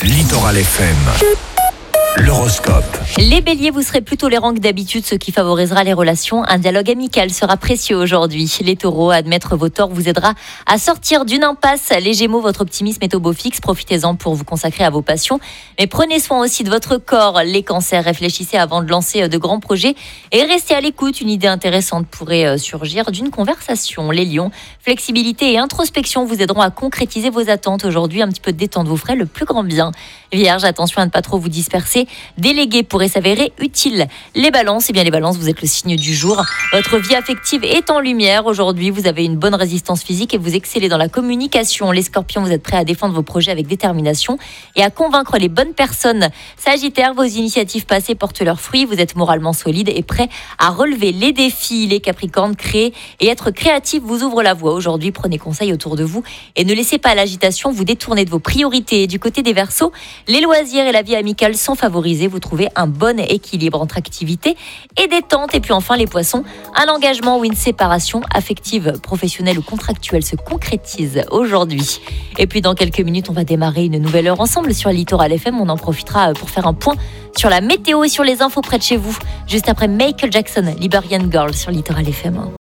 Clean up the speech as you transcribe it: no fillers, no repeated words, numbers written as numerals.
Littoral FM. L'horoscope. Les béliers, vous serez plus tolérants que d'habitude, ce qui favorisera les relations. Un dialogue amical sera précieux aujourd'hui. Les taureaux, admettre vos torts vous aidera à sortir d'une impasse. Les gémeaux, votre optimisme est au beau fixe. Profitez-en pour vous consacrer à vos passions. Mais prenez soin aussi de votre corps. Les cancers, réfléchissez avant de lancer de grands projets et restez à l'écoute. Une idée intéressante pourrait surgir d'une conversation. Les lions, flexibilité et introspection vous aideront à concrétiser vos attentes. Aujourd'hui, un petit peu de détente vous ferait le plus grand bien. Vierge, attention à ne pas trop vous disperser. Déléguer pourrait s'avérer utile. Les balances, les balances, vous êtes le signe du jour. Votre vie affective est en lumière. Aujourd'hui, vous avez une bonne résistance physique et vous excellez dans la communication. Les scorpions, vous êtes prêts à défendre vos projets avec détermination et à convaincre les bonnes personnes. Sagittaire, vos initiatives passées portent leurs fruits. Vous êtes moralement solide et prêt à relever les défis. Les capricornes, créer et être créatif vous ouvre la voie. Aujourd'hui, prenez conseil autour de vous et ne laissez pas l'agitation vous détourner de vos priorités. Du côté des Verseaux, les loisirs et la vie amicale sont favorisés. Vous trouvez un bon équilibre entre activité et détente. Et puis enfin les poissons, un engagement ou une séparation affective, professionnelle ou contractuelle se concrétise aujourd'hui. Et puis dans quelques minutes, on va démarrer une nouvelle heure ensemble sur Littoral FM. On en profitera pour faire un point sur la météo et sur les infos près de chez vous. Juste après Michael Jackson, Liberian Girl sur Littoral FM.